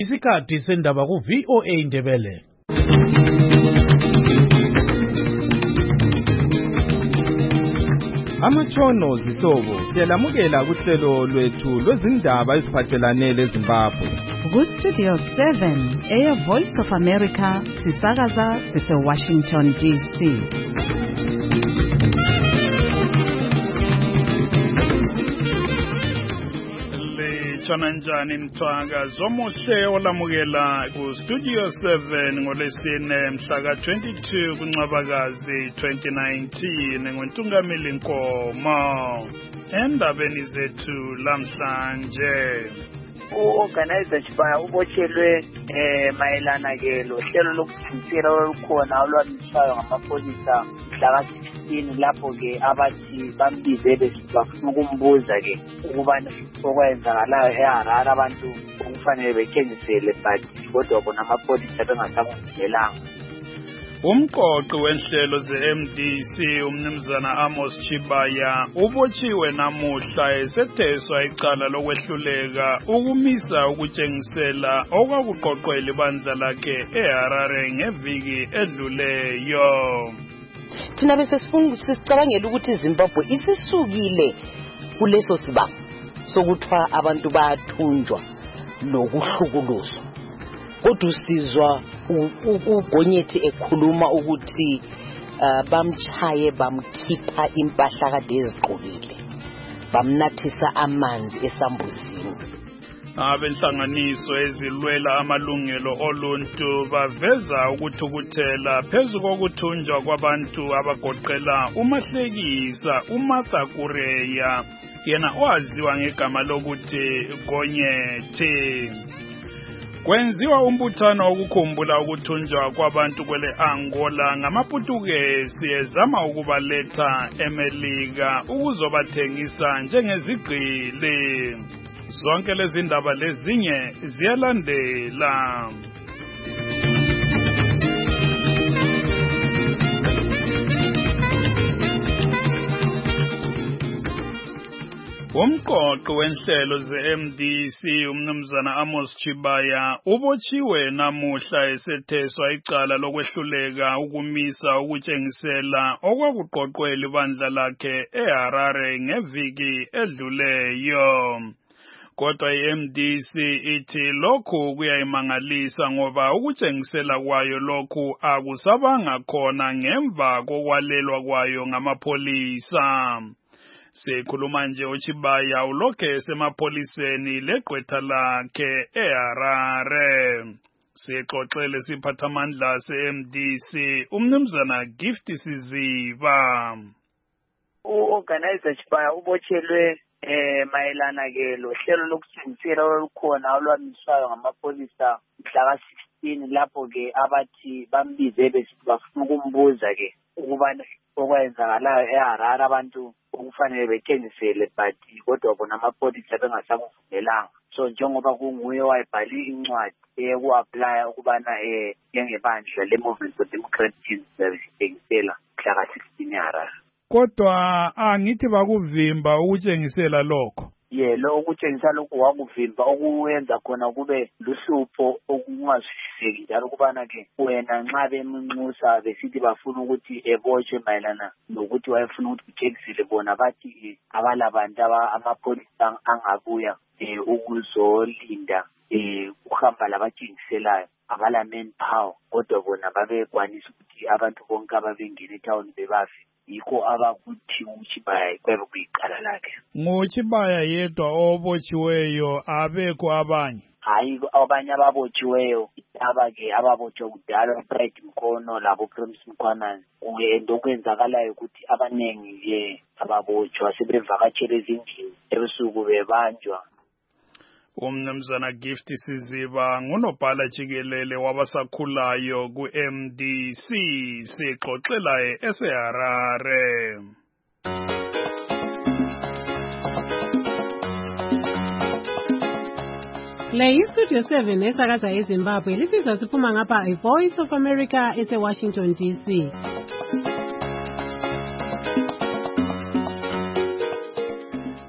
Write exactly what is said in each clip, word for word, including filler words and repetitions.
Isikhathi sendaba ku V O A Ndebele. Amatshono zisobo siyalamukela kuhlelo lwethu lwezindaba eziphathelane leZimbabwe. Ku Studio seven, Air Voice of America, sisakaza sise Washington D C. Chananjani mthwanga zomuhle olamukela ku Studio seven ngolesine mhla twenty-two kuNcwabakazi twenty nineteen ngontungameli Nkomo. Endabeni zethu lamhlanje u-organizer Chibaya ubotshelwe eh mayelana ke lo hlelo lokuthintsela olukhona olwamiswayo ngamapolisa mhla sixteen lapho ke abathi bambize besifuna ukumbuza ke ukubana okwenzakalayo eHarare abantu okufanele bethengisele but kodwa bona amapolisa bengasakuvumelanga. Umqoqi wenhlelo ze-M D C umnumzana Amos Chibaya ubotshiwe namuhla esetheswa icala lokwehluleka ukumisa ukutshengisela okwakuqoqwele ibandla lakhe eHarare ngeviki edluleyo. Thina bese sicabangela ukuthi iZimbabwe isisukile kuleso sibanga sokuthwa abantu bathunjwa nokuhlukuluzwa. Kodwa usizwa uGonyethi ekhuluma ukuthi bamchaye bamkhipha impahla kade ezigqokile bamnathisa amanzi esambuzini. Abenhlanganiso ezilwela amalungelo oluntu baveza ukuthukuthela phezu kokuthunjwa kwabantu abagoqela uMahlekisa uMartha Kureya yena owaziwa ngegama lokuthi Gonyethi. Kwenziwa umbuthano okukhumbula ukuthunjwa kwabantu kwele Angola ngamaPutukezi ezama ukubaletha eMelika ukuzobathengisa njengezigqili. Zonke lezi ndaba lezinye ziyalandela. Umqoqi wenhlelo ze-M D C umnumzana Amos Chibaya ubotshiwe namuhla esetheswa icala lokwehluleka ukumisa ukutshengisela okwakuqoqwele ibandla lakhe eHarare ngeviki edluleyo. Kodwa i-M D C ithi lokhu kuyayimangalisa ngoba ukutshengisela kwayo lokhu akusabanga khona ngemva kokwalelwa kwayo ngamapolisa. Sikhuluma nje uChibaya ulokhe semapholiseni legqwetha lakhe eHarare. Sixoxele siphathamandla se-M D C umnumzana Gift Siziba. U-organizer Chibaya ubotshelwe eh mayelana ke lo hlelo lokuthintsela olukhona olwamiswayo ngamapolisa mhla sixteen lapho ke abathi bambize besifuna ukumbuza ke ukubana okwenzakalayo eHarare abantu okufanele bethengisele but kodwa bona amapolisa bengasakuvumelanga. So njengoba kunguye wayibhali incwadi eku-apply ukubana eh njengebandla le-Movement for Democracy bethengisela mhla sixteen eHarare. Kodwa angithi bakuvimba ukutshengisela lokho. Ye lo ukutshengisa lokho wakuvimba okuyenza khona kube luhlupho okungazwisiseki njalo kubana ke wena nxa bemunxusa besithi bafuna ukuthi ebotshwe mayelana nokuthi wayefuna ukuthi kuthengisele bona bathi abalabantu amapolisa angabuya ukuzolinda ukuhamba labathengiselayo abala manpower kodwa bona babekwanisa ukuthi abantu bonke ababengena etown bebafi. Yikho abakuthi uChibaya kwebe kuyiqala lakhe. NguChibaya yedwa obotshiweyo abekho abanye. Hayi abanye ababotshiweyo abake ababotshwe kudala Pride Mkono labo Prince Mkhwanana. Kuyento okwenzakalayo ukuthi abanengi ke ababotshwa sebevakatshela ezindlini ebusuku bebanjwa. Umnumzana Gift Siziba ngunobhala jikelele wabasakhulayo ku-M D C sixoxela eseHarare. Le iStudio seven esakaza eZimbabwe lisiza siphuma ngapha iVoice of America ese Washington D C.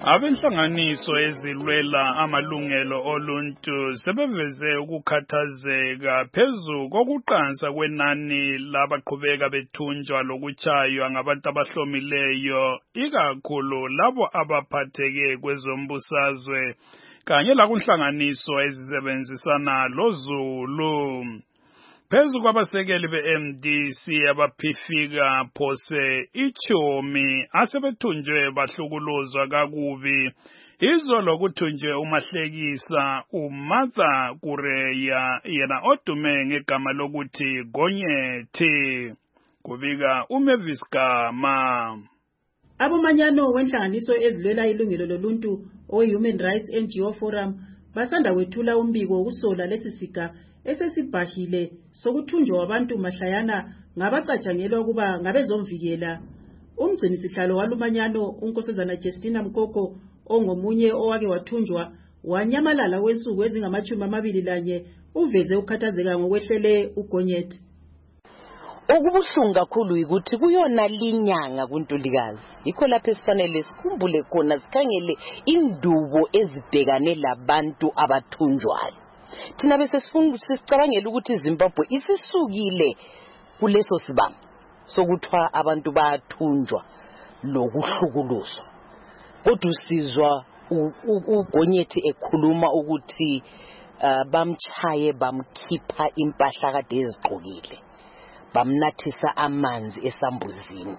Abenhlanganiso ezilwela amalungelo oluntu sebeveze ukukhathazeka phezu kokuqansa kwenani labaqhubeka bethunjwa lokuchaywa ngabantu abahlomileyo, ikakhulu labo abaphatheke kwezombusazwe kanye lakunhlanganiso ezisebenzisana loZulu. Phezu kwabasekeli be-M D C abaphifika phose ichomi asebethunjwe bahlukuluzwa kakubi izolo kuthunjwe uMahlekisa uMartha Kureya yena odume ngegama lokuthi Gonyethi, kubika uMavis Gama. Abomanyano wenhlanganiso ezilwela ilungelo loluntu o-Human Rights N G O Forum basanda kwethula umbiko wokusola lesisiga esesibhahile sokuthunjwa kwabantu mahlayana ngabacatshangelwa ukuba ngabezomvikela. Umgcini sihlalo walumanyano uNkosazana Justina Mkoko ongomunye owake wathunjwa wanyamalala wensuku ezingamachumi amabili lanye uveze ukhathazeka ngokwehlele uGonyethi. Okubuhlungu kakhulu ukuthi kuyona linyanga kuNtulikazi yikho lapho esifanele sikhumbule khona sikhangele indubo ezibhekane labantu abathunjwayo. Thina bese sifuna sicabangela ukuthi iZimbabwe isisukile kuleso sibanga sokuthwa abantu bathunjwa lokuhlukuluzwa. Kodwa usizwa uGonyethi ekhuluma ukuthi bamchaye bamkhipha impahla kade ezigqokile, bamnathisa amanzi esambuzini.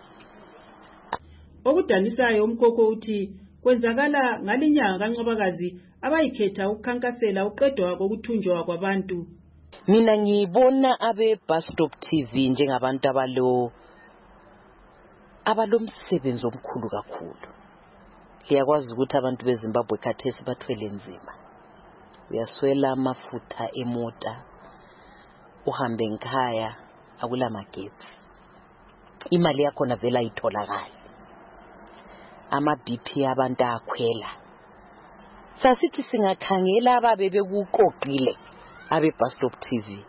Okudanisayo uMkoko uthi kwenzakala ngalinyanga kaNcwabakazi abayikhetha ukukhankasela uqedwa kokuthunjwa kwabantu. Mina ngibona abe Bus Stop T V njengabantu abalo abalomsebenzi omkhulu kakhulu. Liyakwazi ukuthi abantu beZimbabwe khathesi bathwele nzima. Uyaswela amafutha emota, uhambe ngikhaya akula magetsi. Imali yakho navela itholakala. Ama B P abantu akhwela. Sasithi singakhangela ababe bekuqoqile abe Bus Stop T V.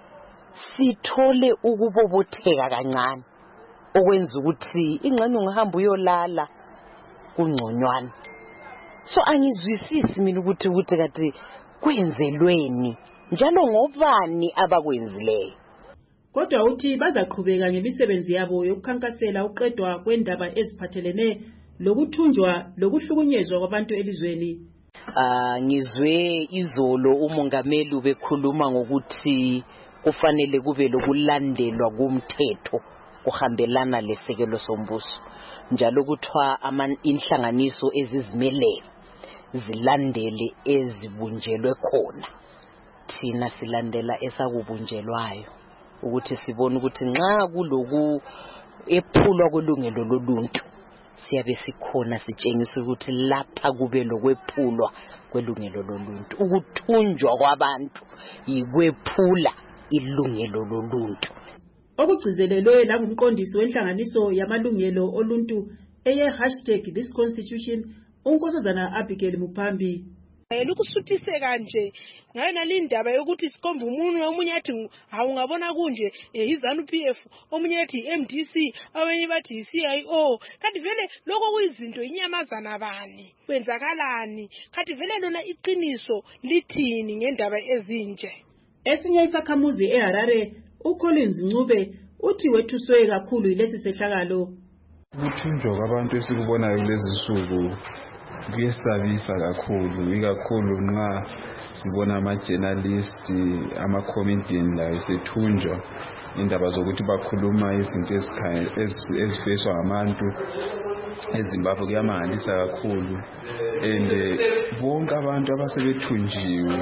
Sithole ukubobotheka kancane okwenza ukuthi ingxenye ungahamba uyolala kungconywana. So angizwisisi mina ukuthi ukuthi kade kwenzelweni njalo ngobani abakwenzileyo. Kodwa uthi bazaqhubeka ngemisebenzi yabo yokukhankasela uqedwa kwendaba eziphathelene lokuthunjwa lokuhlukunyezwa kwabantu elizweni. Ah ngizwe izolo umongameli ubekhuluma ngokuthi kufanele kube lokulandelwa kumthetho kuhambelana lesekelo sombuso, njalo kuthwa ama inhlanganiso ezizimele zilandele ezibunjelwe khona. Thina silandela esakubunjelwayo ukuthi sibone ukuthi nxa kuloku ephulwa kolungelo loluntu siyabe sikhona sitshengisa ukuthi lapha kube lokwephulwa kwelungelo loluntu. Ukuthunjwa kwabantu yikwephula ilungelo loluntu. Okugcizelelwe langumqondisi wenhlanganiso yamalungelo oluntu eye hashtag this constitution uNkosazana Abigail Mupambi. Lokusuthiseka nje ngayona lindaba yokuthi sikomba umuntu omunye athi awungabona kunje izanu P F, omunye athi M D C, abanye bathi C I O. Kanti vele lokho kuyizinto inyamazana bani kwenzakalani? Kanti vele lona iqiniso lithini ngendaba ezinje? Esinye isakhamuzi eHarare uCollins Ncube uthi wethuswe kakhulu yilesi sehlakalo. Ukuthunjwa kwabantu esikubonayo kulezi nsuku kuyesabisa kakhulu, ikakhulu nxa sibona ama-journalist, ama-comedian layo sethunjwa indaba zokuthi bakhuluma izinto ezifeswa ngabantu eZimbabwe. Kuyamangalisa kakhulu, and bonke abantu abasebethunjiwe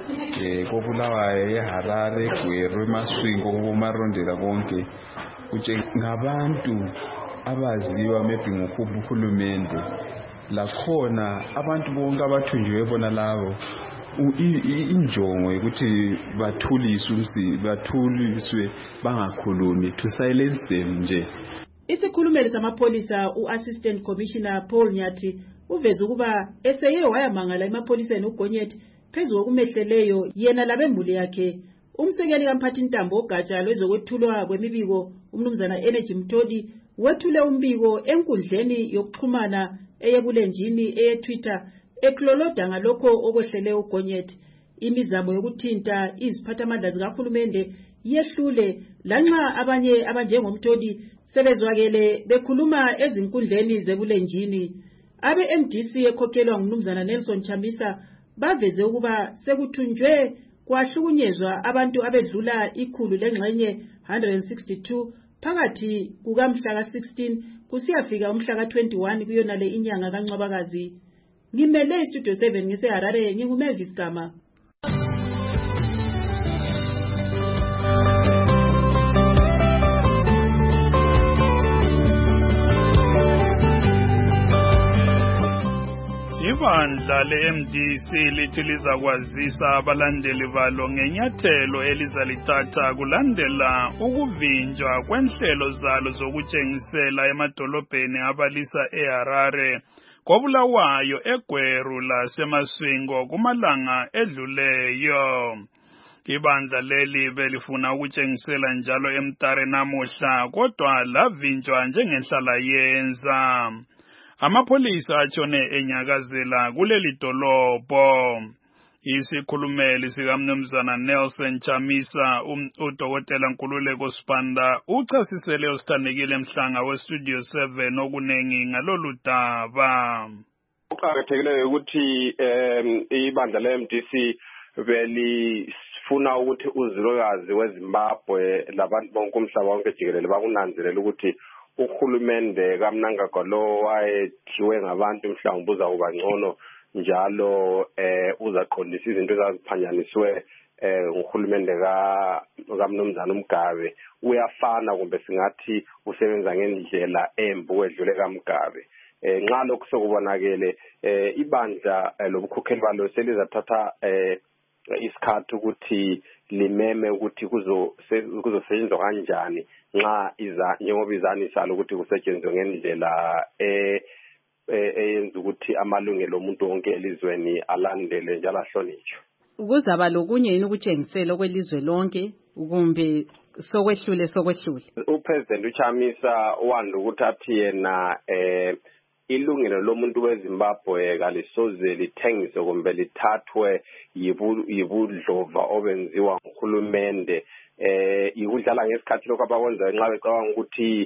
koBulawayo, eHarare, eGweru, eMaswingo, koMarondela konke ngabantu abaziwa maybe ngokuhulumende. Lakhona abantu bonke abathunjiwe bona labo injongo ukuthi bathuliswe umsi bathuliswe bangakhulumi, to silence them nje. Isikhulumeli samapholisa uAssistant Commissioner Paul Nyathi uveza ukuba eseye wayamangala emapholiseni uGonyethi phezu kokumehleleyo yena labemuli yakhe. Umsekeli kaMphathintambo ogatsha lwezokwethulwa kwemibiko umnumzana Energy Mtodi wethule umbiko enkundleni yokuxhumana eyebulenjini eyeTwitter ekloloda ngalokho okwehlele uGonyeti. Imizamo yokuthinta iziphathamandla zikahulumende yehlule lanxa abanye abanjengomtoli sebezwakele bekhuluma ezinkundleni zebulenjini. Abe M D C ekhokhelwa ngumnumzana Nelson Chamisa baveze ukuba sekuthunjwe kwahlukunyezwa abantu abedlula ikhulu lengxenye one hundred sixty-two phakathi kukamhla ka sixteen kusiyafika umhla ka twenty-one kuyonale inyanga kaNcwabakazi. Ngimele istudio seven ngiseHarare nginguMavis Gama. Ibandla le-M D C lithi lizakwazisa abalandeli balo ngenyathelo elizalithatha kulandela ukuvinjwa kwenhlelo zalo zokutshengisela emadolobheni abalisa eHarare koBulawayo, eGweru laseMasvingo kumalanga edluleyo. Ibandla leli belifuna ukutshengisela njalo eMtare namuhla kodwa lavinjwa njengenhlala yenza. Amapholisa atshone enyakazela kuleli dolobho. Isikhulumeli sikamnumzana Nelson Chamisa uDokotela Nkululeko Sibanda uchasisele usithandekile Mhlanga weStudio seven okunengi ngalolu daba. Kuqakathekile ukuthi ibandla le-M D C belifuna ukuthi uzilokazi weZimbabwe labantu bonke umhlaba wonke jikelele bakunanzelela ukuthi uhulumende kaMnangagwa lo wayethiwe ngabantu mhlawumbe uzawuba ngcono njalo eh uzaqondisa izinto ezaziphanyaniswe eh uhulumende ka kaMnumzana uMgabe uyafana kumbe singathi usebenza ngendlela embi wedlule kaMgabe. Eh nxa lokho sokubonakele eh ibandla lobukhokheli balo selizathatha eh isikhathi ukuthi limeme ukuthi kuzo kuzosetshenzwa kanjani nxa iza njengoba izanisa ukuthi kusetshenzwe ngendlela eh eyenza ukuthi amalungelo omuntu wonke elizweni alandele njalo ahlonitshwe. Kuzaba lokunye yini ukutshengisela kwelizwe lonke kumbe sokwehlule sokwehlule? uPresident uChamisa wanda ukuthi athi yena eh ilungelo lomuntu weZimbabwe kalisoze lithengiswe kumbe lithathwe yibudlova obenziwa nguhulumende. Eh ikudlala ngesikhathi lokho abakwenza nxa becabanga ukuthi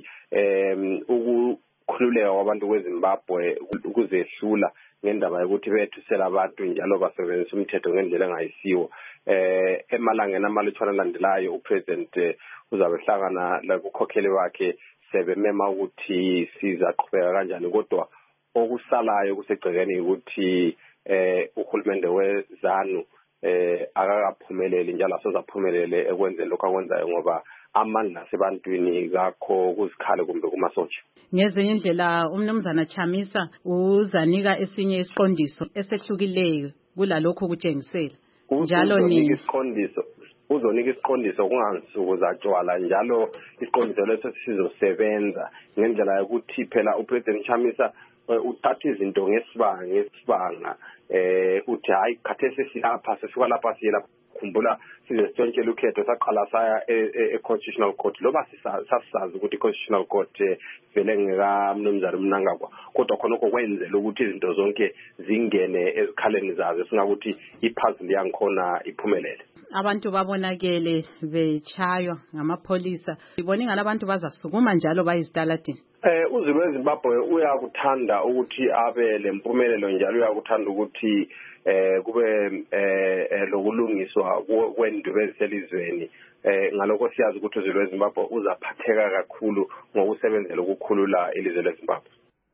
em ukukhululeka kwabantu kweZimbabwe ukuzehlula ngendaba yokuthi bethusela abantu njalo basebenzisa umthetho ngendlela engayisiwo. Eh emalangeni amalutshwana alandelayo uPresident uzabe hlangana lokukhokheli wakhe sebemema ukuthi sizaqhubeka kanjani kodwa okusalayo kusegcekeni ukuthi eh uhulumende weZanu eh akakaphumeleli njalo asozaphumelele ekwenzeni lokho akwenzayo ngoba amandla sebantwini kakho kuzikhale kumbe kumasotsha. Ngezinye indlela umnumzana Chamisa uzanika esinye isiqondiso esehlukileyo kulalokho kutshengisela njalo ni isiqondiso uzonika isiqondiso kungansuku zatshwala njalo isiqondiso leso sizosebenza ngendlela yokuthi phela uPresident Chamisa uthatha izinto ngesibanga ngesibanga eh uthi hayi khathesi silapha sisuka lapha siyela khumbula sizesitshontshe ukhetho saqala saya e-Constitutional Court loba sisasazi ukuthi i-Constitutional Court vele ngeka mnumzana Mnangagwa kodwa khona okwenzela ukuthi izinto zonke zingene ezikhaleni zazo singakuthi ipuzzle yangikhona iphumelele. Abantu babonakele bechaywa ngamapholisa ibona ingane abantu bazasukuma njalo bayizitaladini. Eh uzulu weZimbabwe uyakuthanda ukuthi abe lempumelelo njalo uyakuthanda ukuthi eh kube eh lokulungiswa kwendube eziselizweni. Eh ngalokho siyazi ukuthi uzulu weZimbabwe uzaphatheka kakhulu ngokusebenzela ukukhulula ilizwe leZimbabwe.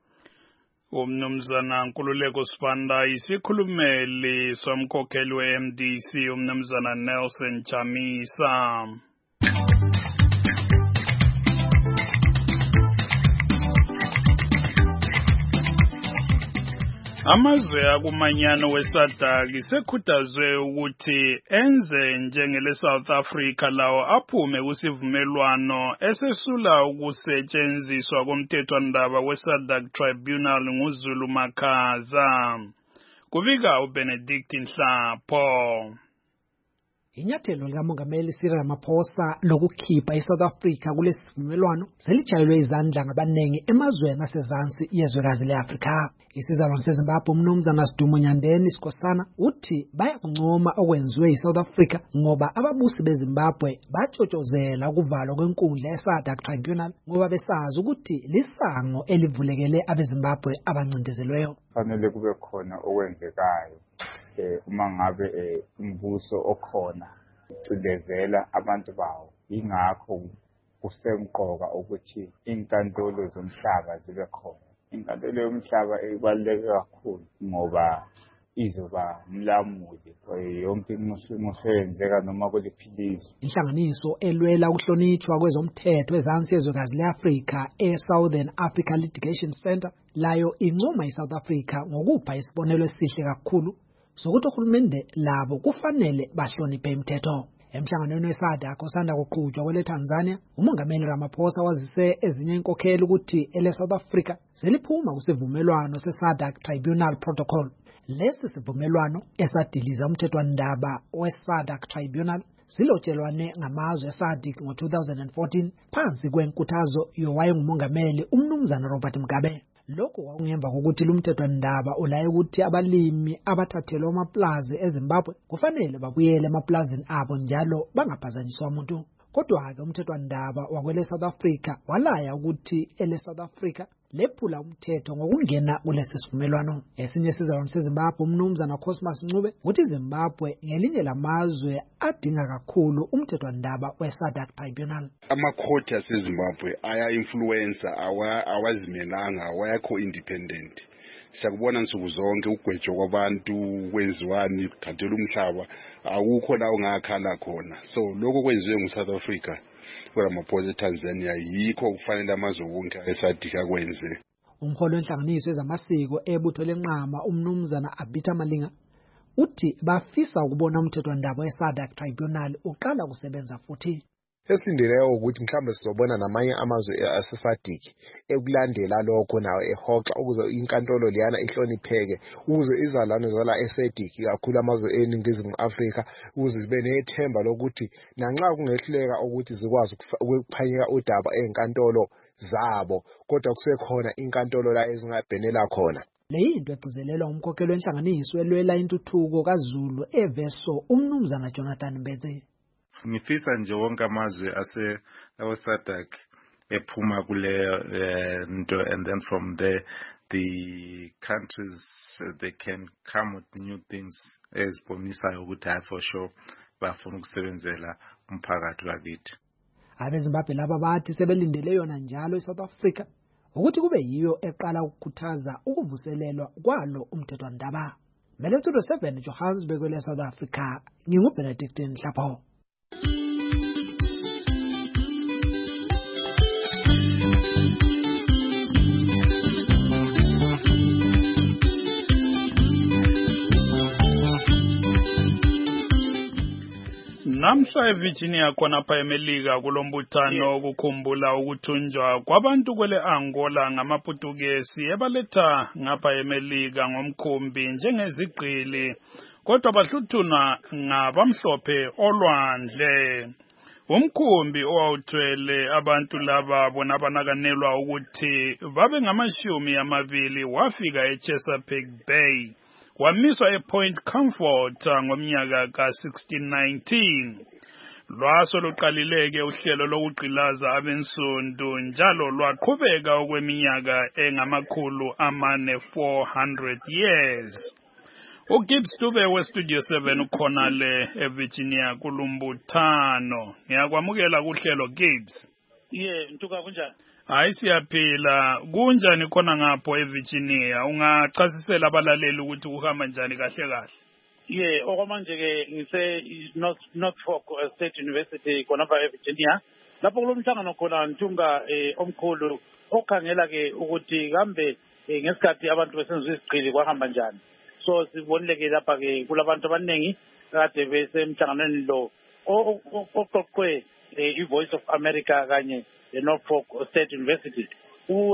Umnumzana Nkululeko Sibanda isikhulumeli somkhokheli we-M D C umnumzana Nelson Chamisa. Amazwe akumanyano weSADC sekhuthazwe ukuthi enze njengele South Africa lawo aphume kusivumelwano esesula ukusetshenziswa komthethwandaba weSADC Tribunal nguZulu Makhaza. Kubika uBenedict Nhlapho. Inyathelo likamongameli Cyril Ramaphosa lokukhipha iSouth Africa kulesi sivumelwano selijayelwe izandla ngabanengi emazweni asezansi yezwekazi leAfrika. Isizalwane seZimbabwe umnumzana Sidumo Nyandeni Sikhosana uthi bayakuncoma okwenziwe iSouth Africa ngoba ababusi beZimbabwe batshotshozela ukuvalwa kwenkundla yeSADC Tribunal ngoba besazi ukuthi lisango elivulekele abeZimbabwe abancindezelweyo. Fanele kube khona okwenzekayo uma ngabe umbuso okhona ucindezela abantu bawo, ingakho kusemqoka ukuthi inkantolo zomhlaba zibe khona. Inkantolo yomhlaba ibaluleke kakhulu ngoba izoba mlamuli yonke inqubo eyenzeka noma kuliphilizo. Inhlanganiso elwela ukuhlonishwa kwezomthetho ezansi yezwekazi leAfrika eSouthern Africa Litigation Center layo incoma iSouth Africa ngokupha isibonelo esihle kakhulu sokuthi uhulumende labo kufanele bahloniphe imithetho. Emhlanganweni weSADC osanda kuqhutshwa kwele Tanzania, umongameli Ramaphosa wazise ezinye inkokheli ukuthi ele South Africa zeliphuma kusivumelwano seSADC Tribunal Protocol. Lesi sivumelwano esadiliza umthethwandaba weSADC Tribunal silotshelwane ngamazwe eSADC ngo two thousand fourteen phansi kwenkuthazo yowayengumongameli umnumzana Robert Mugabe. Lokho kwakungemva kokuthi lumthethwandaba ulaye ukuthi abalimi abathathelwa amaplazi eZimbabwe kufanele babuyele emaplazini abo njalo bangaphazanyiswa umuntu. Kodwa ke umthethwandaba wakwele South Africa walaya ukuthi ele South Africa lephula umthetho ngokungena kulesi sivumelwano. Esinye sizalwane seZimbabwe umnumzana Cosmas Ncube uthi Zimbabwe ngelinye lamazwe adinga kakhulu umthethwandaba weSADC Tribunal. Amakhoti aseZimbabwe aya influencer awazimelanga awakho independent. Siyakubona nsuku zonke ugwejo kwabantu kwenziwani kuthathela umhlaba awukho la ongakhala khona. So lokho kwenziwe nguSouth Africa kuRamaphosa eTanzania yikho kufanele amazwe wonke eSADC akwenze. Umholi wenhlanganiso ezamasiko ebutho lenqama umnumzana Abita Malinga uthi bafisa ukubona umthethwandaba weSADC Tribunal uqala kusebenza futhi. Esindileyo ukuthi mhlambe sizobona namanye amazwe aseSADC ekulandela lokho nawe ehoxa ukuze inkantolo liyana ihlonipheke ukuze izalwane zala eSADC kakhulu amazwe eningizimu Afrika ukuze zibe nethemba lokuthi nanxa kungehluleka ukuthi zikwazi ukuphanyeka udaba ezinkantolo zabo kodwa kusekhona inkantolo la ezingabhenela khona. Leyinto egcizelelwa umkhokheli wenhlanganiso elwela intuthuko kaZulu eVeso umnumzana Jonathan Mbete. Ngifisa nje wonke amazwe ase aweSADC ephuma kule nto and then from there the countries uh, they can come with new things ezibonisayo ukuthi hayi for sure bafuna ukusebenzela umphakathi wakithi. Abezimbabwe laba bathi sebelindele yona njalo eSouth Africa ukuthi kube yiyo eqala ukukhuthaza ukuvuselelwa kwalo umthethwandaba. Melestudio seven Johannesburg kwele South Africa nginguBenedict Nhlapho. Namhla eVirginia khonapha eMelika kulombuthano ukukhumbula ukuthunjwa kwabantu kwele Angola ngamaPutukezi ebaletha ngapha eMelika ngomkhumbi njengezigqili kodwa bahluthuna ngabamhlophe olwandle. Umkhumbi owawuthwele abantu laba bona banakanelwa ukuthi babe ngamashumi amabili wafika eChesapeake Bay wamiswa ePoint Comfort ngomnyaka ka sixteen nineteen. Lwaso luqalileke uhlelo lokugqilaza abensundu njalo lwaqhubeka okweminyaka engamakhulu amane four hundred years. uGibbs Dube weStudio seven ukhona le eVirginia kulumbuthano. Ngiyakwamukela kuhlelo Gibbs. Ye, ntuka kunjani? Hayi siyaphila. Kunjani khona ngapho eVirginia? Ungachasisela abalaleli ukuthi uhamba njani kahle kahle? Ye, okwamanje ke ngise North Norfolk State University khonapha eVirginia. Lapho kulomhlangano khona ntunga omkhulu okhangela ke ukuthi kambe ngesikhathi abantu besenza iziqhili kwahamba njani. So sibonileke lapha ke kulabantu abaningi kade besemhlanganweni lo oqoqwe iVoice of America kanye eNorfolk State University.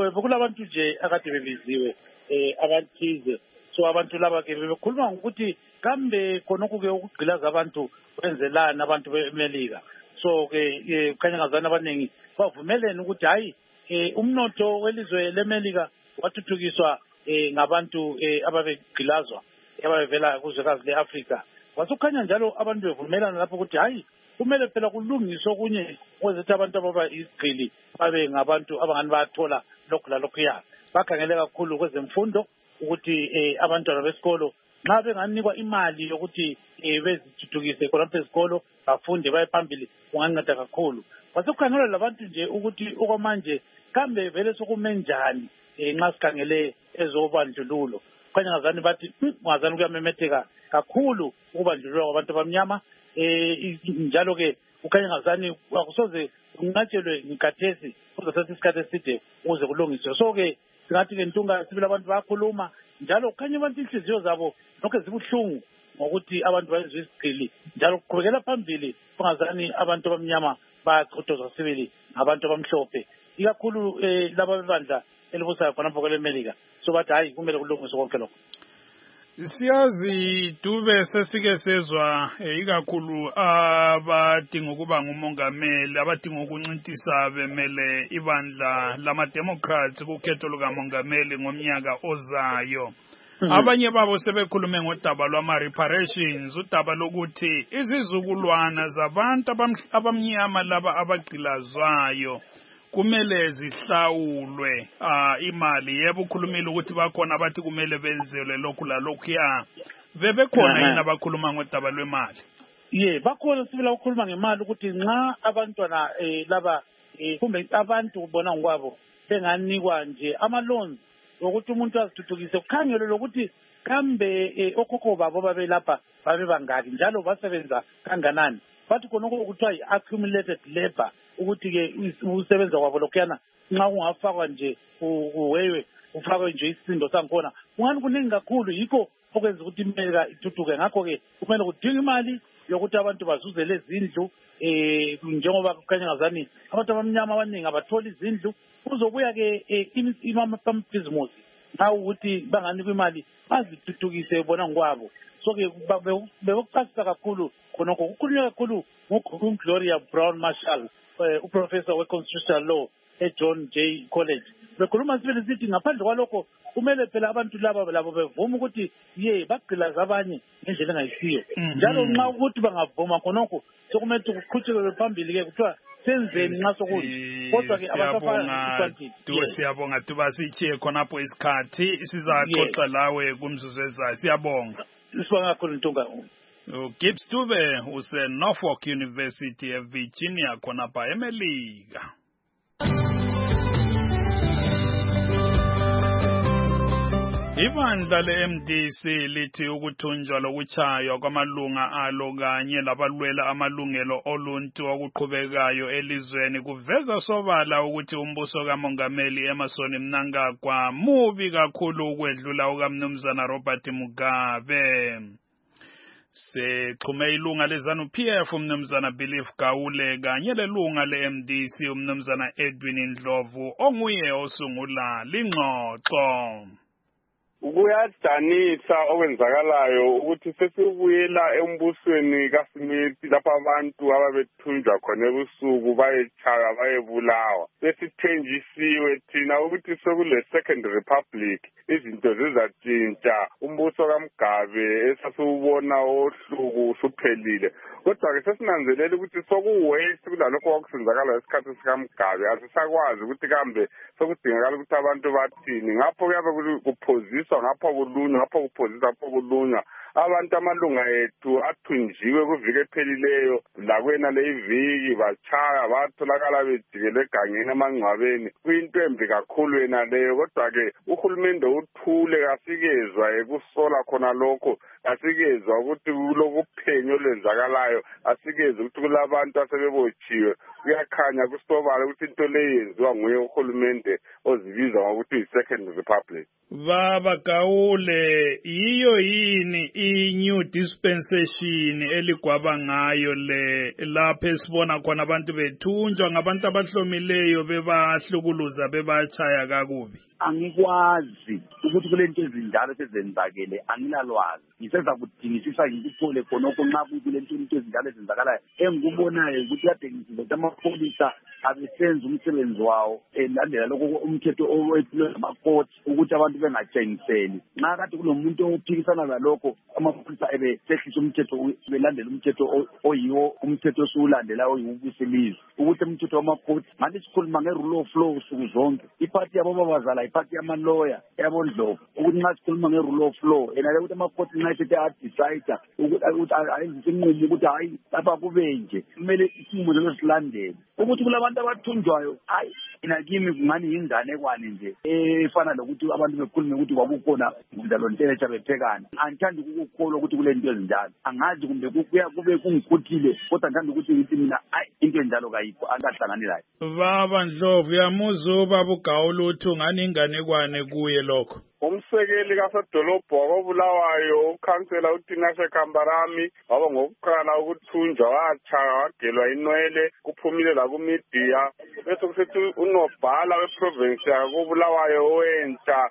Kulabantu nje akade bebiziwe abathize. So abantu laba ke bekhuluma ukuthi kambe khonokho-ke ukugqilaza abantu kwenzelani abantu bemelika. So-ke kukhanya ngazana abaningi bavumelene ukuthi hhayi um umnotho welizwe lemelika wathuthukiswa um ngabantu um ababegqilazwa ababevela kuzwekazi le-Afrika. Kwasukhanya njalo abantu bevumelana lapho ukuthi hhayi kumele phela kulungiswe okunye kwezethu abantu ababa izigqili babe ngabantu abangani bayathola lokhu lalokhuya. Bakhangele kakhulu kwezemfundo ukuthi um abantwana besikolo nxa benganikwa imali yokuthi um bezithuthukise khonapho ezikolo bafunde baye phambili kunganceda kakhulu. Kwasekukhangelwa labantu nje ukuthi okwamanje kambe vele sokume njani um nxa sikhangele ezobandlululo. Kukhanya ngazani bathi ungazani kuyamemetheka kakhulu ukubandlululwa kwabantu abamnyama. Um njalo-ke kukhanya ngazani akusoze kunqatshelwe ngikhathesi kuzothatha isikhathi eside ukuze kulungiswe. So-ke singathi-ke Ntunga sibili abantu bayakhuluma njalo kukhanya abantu inhliziyo zabo lokho zibuhlungu ngokuthi abantu bayezwe isigqili njalo kuqhubekela phambili kungazani abantu abamnyama bayachotozwa sibili ngabantu abamhlophe ikakhulu um laba bebandla elibusayo khonapho kwelemelika. So bathi hhayi kumele kulungiswe konke lokho. Siyazi Dube sesike sezwa ikakhulu abadinga ukuba ngumongameli abadinga ukuncintisa bemele ibandla lama-Democrats kukhetho lukamongameli ngomnyaka ozayo. Abanye babo sebekhulume ngodaba lwama-reparations, udaba lokuthi izizukulwana zabantu abamnyama laba abagqilazwayo kumele zihlawulwe uh, imali. Yebo ukhulumile ukuthi bakhona abathi kumele benzelwe lokhu lalokhuya. Bebekhona yini abakhuluma ngodaba lwemali? Ye bakhona sibila ukukhuluma ngemali ukuthi nxa abantwana eh, laba eh, kumbe abantu ubona ngokwabo benganikwa nje ama-loans ukuthi umuntu azithuthukise kukhangelwe lokuthi kambe eh, okhokho babo babe lapha babe bangaki njalo basebenza kanganani. Bathi khonokho kuthiwa yi-accumulated labor ukuthi-ke usebenza kwabo lokhuyana nxa ungafakwa nje uwewe ufakwe nje isisindo sangikhona kungani kuningi kakhulu yikho okwenza ukuthi imelika ithuthuke. Ngakho-ke kumele kudinga imali yokuthi abantu bazuze lezi zindlu um njengoba kukhanya ngazani abantu abamnyama abaningi abatholi izindlu kuzobuya-ke amabhizimusi nxa ukuthi banganikwa imali bazithuthukise bona ngokwabo. So-ke bekucasisa kakhulu khonokho kukhulunywa kakhulu nguGloria Brown Marshall Uh, uprofessor we-constitutional law e-John Jay College. Bekhuluma sibili sithi ngaphandle kwalokho kumele phela abantu laba labo bevuma ukuthi ye bagqilaza abanye ngendlela engayisiyo. Njalo nxa ukuthi bangavuma khonokho sokumele kuqhutshelwe phambili-ke kuthiwa senzeni nxa sokuthi. Kodwa-ke abasafana siyabonga tuba sitshiye khonapho isikhathi sizaxoxa lawe kumzuzu ezayo. Siyabonga. Sibonga kakhulu Ntunga. Gibbs Dube use Norfolk University of Virginia khonapha eMelika. Ibandla le-M D C lithi ukuthunjwa lokuchaywa kwamalunga alo kanye labalwela amalungelo oluntu okuqhubekayo elizweni kuveza sobala ukuthi umbuso kamongameli Emmerson Mnangagwa mubi kakhulu ukwedlula ukaMnumzana Robert Mugabe. Sexhume ilunga lezanu P F umnumzana Belief Gawule kanye lelunga le-M D C umnumzana Edwin Ndlovu onguye osungula lingxoxo. Kuyadanisa okwenzakalayo ukuthi sesibuyela embusweni kaSmith lapha abantu ababethunjwa khona ebusuku bayechaya bayebulawa. Sesithenjisiwe thina ukuthi sekule second republic izinto zizatshintsha umbuso kaMgabe esasiwubona ohluku usuphelile. Kodwa-ke sesinanzelela ukuthi sokuwaste kulalokho okusenzakala esikhathi sikaMgabe asisakwazi ukuthi kambe sokudingakala ukuthi abantu bathini. Ngapho kuyabe kuphoziswa ngapho kulunywa ngapho kuphoziswa ngapho kulunywa. Abantu amalunga ethu athunjiwe kuviki ephelileyo lakwena le iviki bachaya batholakala bejikele egangeni emangcwabeni. Kuyinto embi kakhulu yena leyo. Kodwa-ke uhulumende uthule kasikezwa ekusola khona lokho asikezwa ukuthi kulokuphenyo olwenzakalayo asikezwe ukuthi kulabantu asebebotshiwe kuyakhanya kusobala ukuthi into le yenziwa nguye uhulumende ozibiza ngokuthi yi-second republic. Baba Gaule, yiyo yini i-new dispensation eligwaba ngayo le lapho esibona khona abantu bethunjwa ngabantu abahlomileyo bebahlukuluza bebachaya kakubi? Angikwazi ukuthi kule nto ezinjalo sezenzakele, angilalwazi. Ngiseza kudingisisa ngikuthole khonokho nxa kule nto into ezinjalo ezenzakalayo. Engikubonayo ukuthi kade ngithi amapholisa abesenza umsebenzi wawo elandela lokho umthetho owethulwe ngamakoti ukuthi abantu bengatshengiseli. Nxa kade kulomuntu ophikisana lalokho amapholisa ebesehlisa umthetho belandela umthetho oyiwo umthetho osulandela oyiwubusilizwe ukuthi umthetho wamakoti ngathi sikhuluma nge-rule of law usuku zonke. Iphathi yabo babazala iphathi yamaloya yabondlovu ukuthi nxa sikhuluma nge-rule of law enale ukuthi amakoti nxa esethe adicide ukuthi ayenze isinqumo ukuthi hayi lapha kube nje kumele isinqumo leso silandele ukuthi kulabantu abathunjwayo hayi mina kimi kungani yinganekwane nje efana lokuthi abantu bekhulume ukuthi kwakukhona njalo nteletsha bephekana. Angithandi ukukholwa ukuthi kule nto ezinjalo, angazi kumbe kuya kube kungikhuthile kodwa ngithanda ukuthi ngithi mina hayi into enjalo kayikho angahlangani layo. Baba Ndlovu yamuzo baba uGawule uthi ngani inganekwane kuye lokho. Umsekeli kasedolobho wakobulawayo ukhansela uTinashe Kambarami waba ngokuqala ukuthunjwa watshaya wagelwa inwele kuphumile la kumedia bese kusethi unobhala weprovince yakobulawayo owentsha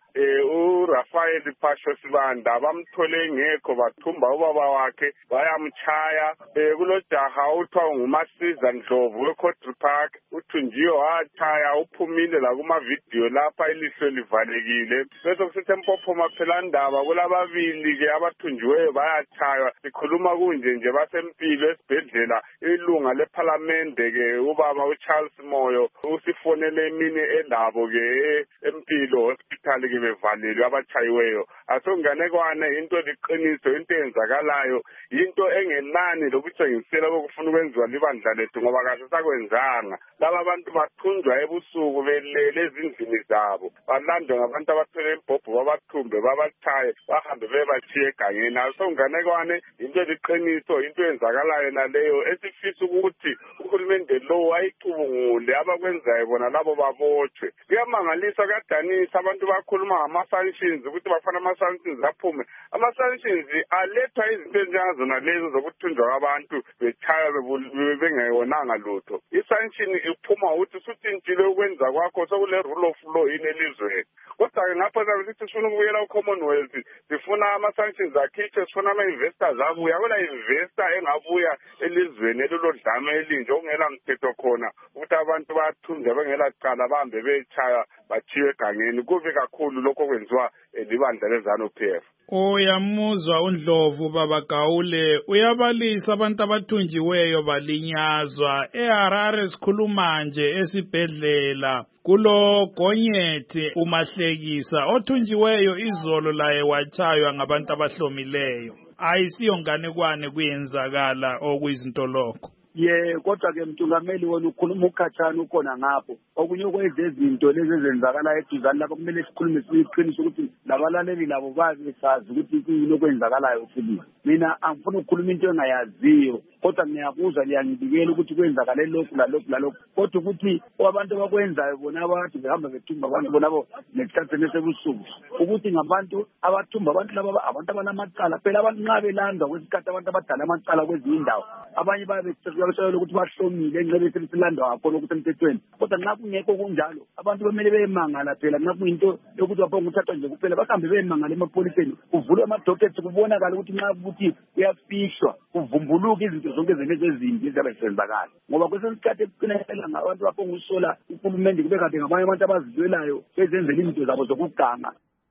uRafael Phasho Sibanda bamthole ngekho bathumba ubaba wakhe bayamchaya kulojaha uthiwa nguMasiza Ndlovu weCountry Park uthunjiwe watshaya uphumile la kuma video lapha ilihlo livalekile bese Tempopho Maphelandaba kulababili ke abathunjiweyo bayachaywa sikhuluma kunje nje basempilo esibhedlela ilunga leParliamente ke ubaba uCharles Moyo usifonele emini endabo ke empilo hospital ke bevalelwe abachayiweyo asonganekwane into liqiniso into enzakalayo into engenani lokutshengisela kokufuna ukwenziwa libandla lethu ngoba kahle sakwenzanga laba abantu bathunjwa ebusuku belele ezindlini zabo balandwe ngabantu abathwele impopho babathumbe babachaye bahambe bebachiye egangeni asonganekwane into eliqiniso into enzakalayo naleyo esifisa ukuthi uhulumende lo ayicubungule abakwenzayo bona labo babotshwe. Kuyamangalisa kadanisa abantu bakhuluma ngama-sanctions ukuthi bafana ama-sanctions aphume. Ama-sanctions alethwa izinto ezinjengazona lezo zokuthunjwa kwabantu bechaya bengayonanga lutho. I-sanction iphuma ukuthi usutshintshile ukwenza kwakho sokule rule of law yini elizweni. Kodwa-ke ngapho sithi sifuna ukubuyela ku-Commonwealth sifuna ama-sanctions akhitshwe sifuna ama-investors abuya kula investor engabuya elizweni elilodlame elinje okungela mthetho khona ukuthi abantu bathunjwa bengela cala bahambe bechaya bachiwe egangeni kubi kakhulu lokho kwenziwa libandla leZANU P F. Uyamuzwa uNdlovu baba Gawule uyabalisa abantu abathunjiweyo balinyazwa eHarare sikhuluma nje esibhedlela kulo Gonyeti uMahlekisa othunjiweyo izolo laye wachaywa ngabantu abahlomileyo ayisiyo nganekwane kuyenzakala okuyizinto lokho. Ye kodwa ke mthungameli wona ukhuluma ukhathana ukhona ngapho okunye kweze izinto lezi ezenzakala eduzane lapho kumele sikhulume siqinise ukuthi labalaleli labo bazi sazi ukuthi kuyini okwenzakalayo uphilile. Mina angifuni ukukhuluma into engayaziyo kodwa ngiyakuzwa liyangibikela ukuthi kwenzakale lokhu lalokhu lalokhu kodwa ukuthi abantu abakwenzayo bona abathi behamba bethumba abantu bonabo nesikhathi sebusuku ukuthi ngabantu abathumba abantu laba abantu abanamacala phela abantu nxa belandwa kwesikhathi abantu abadala amacala kwezinye indawo abanye babe bayabetshela ukuthi bahlomile enxebe selilandwa kakhulu ukuthi emthethweni kodwa nxa kungekho kunjalo abantu bemele beyemangala phela nxa kuyinto yokuthi baphonga ukuthathwa nje kuphela bahambe beyemangala emapoliseni kuvulwe ama-dockets kubonakala ukuthi nxa ukuthi kuyafihlwa kuvumbuluka izinto zonke zenezi ezimbi eziyabe zisenzakala ngoba kwesinye isikhathi ekucinekela ngabantu baphonga ukusola uhulumende kube kade ngabanye abantu abazizwelayo bezenzela izinto zabo zokuganga.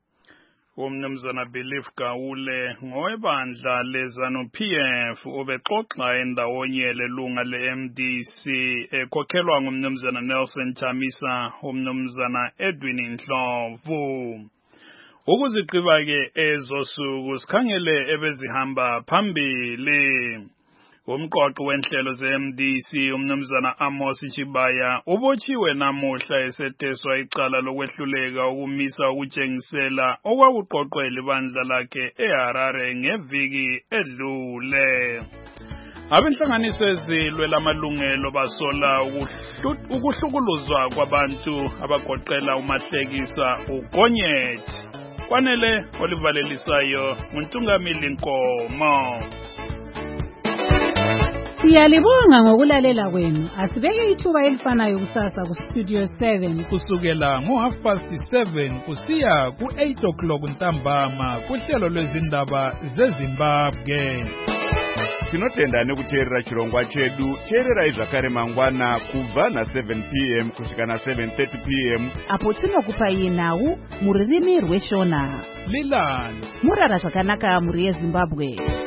Umnumzana Belief Gawule ngowebandla leZANU P F ubexoxa endawonye lelunga le-M D C ekhokhelwa ngumnumzana Nelson Chamisa umnumzana Edwin Ndlovu. Ukuziqiba-ke ezosuku sikhangele ebezihamba phambili. Umqoqi wenhlelo ze-M D C umnumzana Amos Chibaya ubotshiwe namuhla esetheswa icala lokwehluleka ukumisa ukutshengisela okwakuqoqwe libandla lakhe eHarare ngeviki edlule. Abenhlanganiso ezilwela amalungelo basola ukuhlukuluzwa kwabantu abagoqela uMahlekisa uGonyethi. Kwanele olivalelisayo uNtungamili Nkomo. Siyalibonga ngokulalela kwenu. Asibeke ithuba elifanayo kusasa ku Studio seven kusukela ngo half past seven kusiya ku eight o'clock ntambama kuhlelo lwezindaba zeZimbabwe. Tinotenda nekuteerera chirongwa chedu. Teerera zvakare mangwana kubva na seven p m kusvika na seven thirty p m apo tinokupai nhau muririmi rweshona. Lilani murara zvakanaka muri yeZimbabwe.